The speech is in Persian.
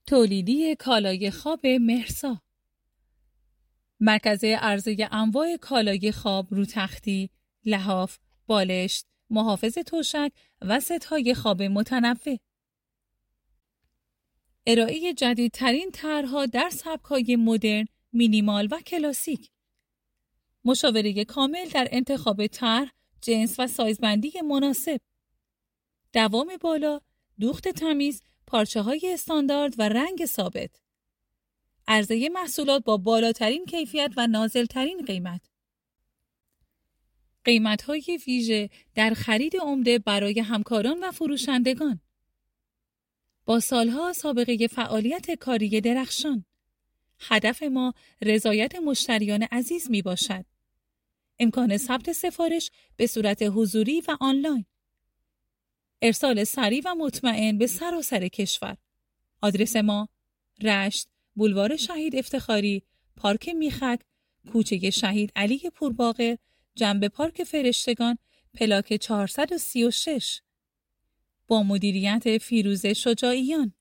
تولیدی کالای خواب مهرسا. مرکز عرضه انواع کالای خواب رو تختی، لحاف، بالشت، محافظ تشک و ست‌های خواب متنوع. ارائه جدیدترین طرح‌ها در سبک‌های مدرن، مینیمال و کلاسیک. مشاوره کامل در انتخاب طرح، جنس و سایزبندی مناسب. دوام بالا، دوخت تمیز، پارچه‌های استاندارد و رنگ ثابت. عرضه محصولات با بالاترین کیفیت و نازلترین قیمت. قیمت‌های ویژه در خرید عمده برای همکاران و فروشندگان. با سالها سابقه فعالیت کاری درخشان، هدف ما رضایت مشتریان عزیز می باشد. امکان ثبت سفارش به صورت حضوری و آنلاین. ارسال سریع و مطمئن به سراسر کشور. آدرس ما: رشت، بولوار شهید افتخاری، پارک میخک، کوچه شهید علی پورباغه، جنب پارک فرشتگان، پلاک 436. با مدیریت فیروزه شجاعیان.